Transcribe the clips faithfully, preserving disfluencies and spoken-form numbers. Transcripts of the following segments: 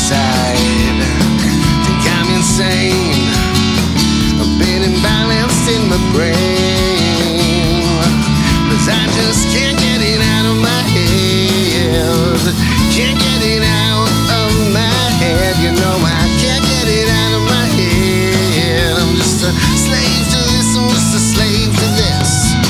side. Think I'm insane. I've been imbalanced in my brain, 'cause I just can't get it out of my head. Can't get it out of my head. You know I can't get it out of my head. I'm just a slave to this. I'm just a slave to this.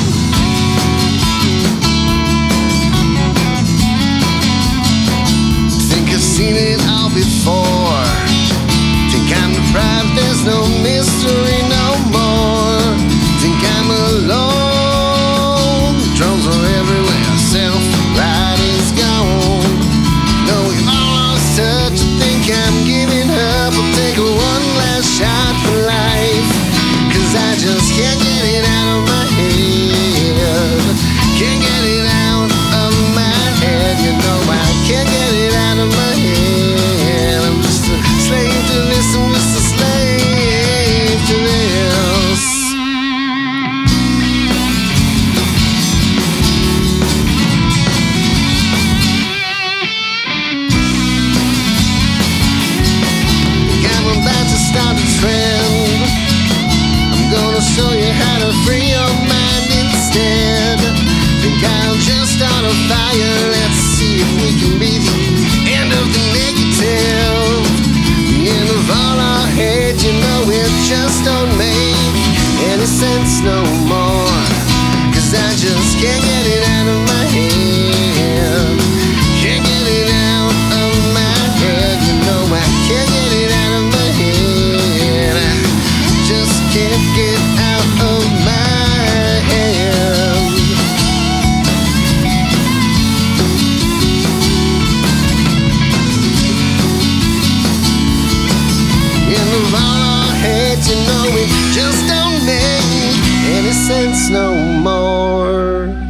Think I've seen it all before. Think I'm deprived. There's no mystery no more. Think I'm alone. Drones are everywhere. Self-pride is gone. No, we've all lost touch. I think I'm giving up. I'll take one last shot for life, 'cause I just can't get it out of my head. Can't get it out of my head. You know I can't get it out of my head. I'm just a slave to this. I'm just a slave to this. I'm about to start a trend. I'm gonna show you how to free your mind instead. Think I'll just start a fire. Let's see if we can be the end of the negative, the end of all our hate. You know it just don't make any sense no more, 'cause I just can't get it out of my head. Can't get it out of my head. You know I can't get it out of my head. I just can't get out of my head. End of all our hate. You know it just don't make any sense no more.